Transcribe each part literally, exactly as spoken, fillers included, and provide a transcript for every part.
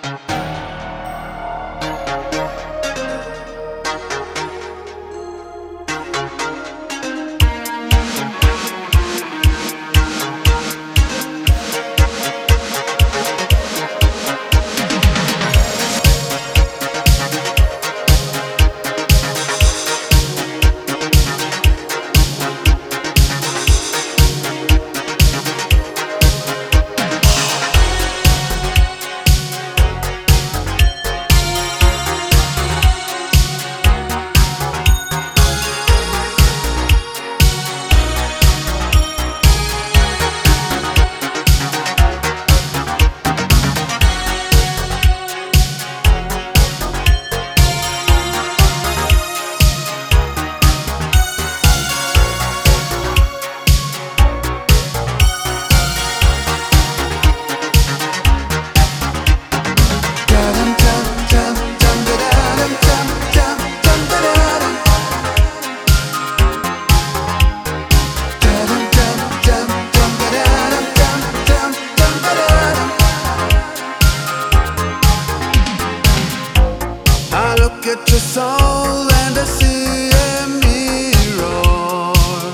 Look at your soul and I see a mirror.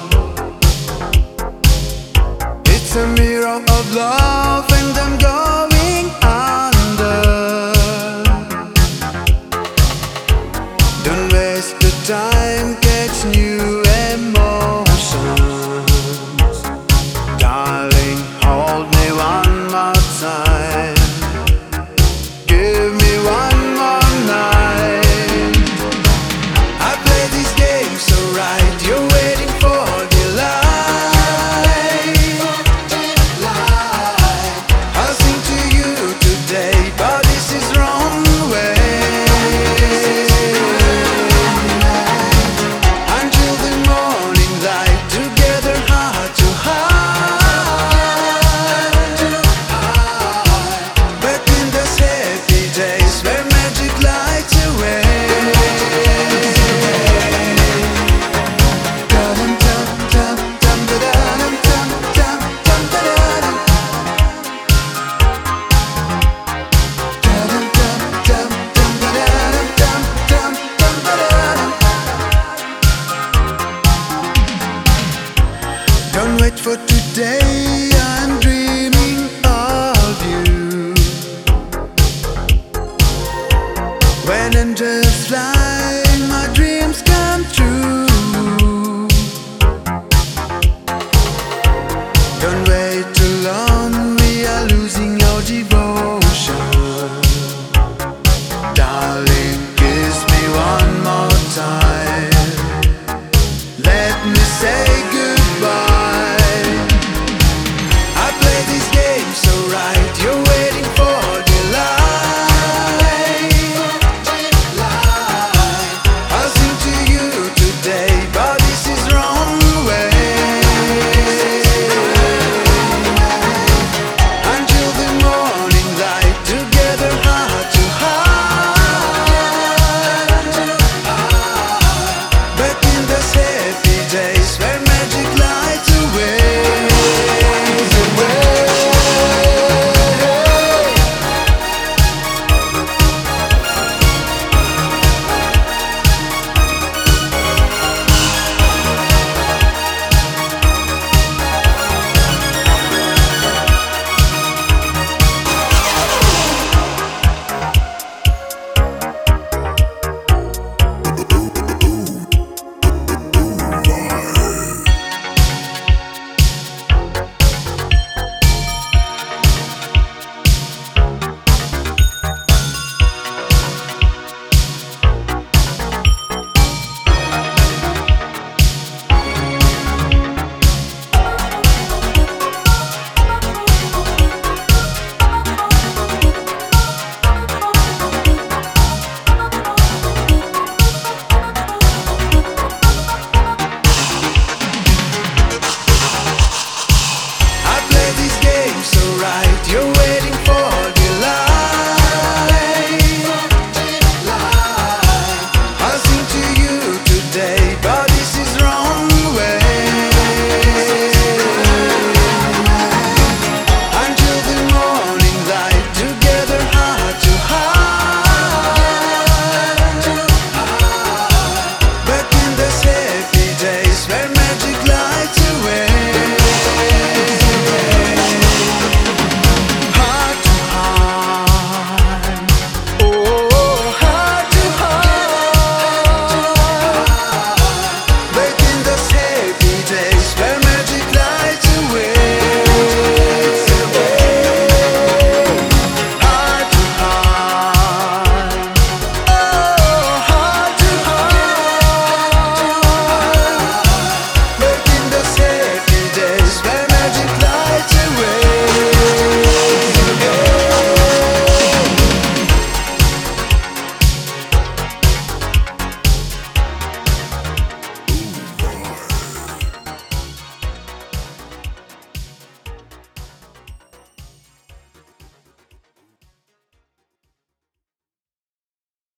It's a mirror of love and I'm going under. Don't waste the time, catch new emotions. Darling, hold me one more time. Give me one more night. You're waiting for the light. I'll sing to you today, but this is wrong way. Until the morning light, together heart to heart. But in those happy days where magic lights away. Don't wait for today, I'm dreaming of you. When angels fly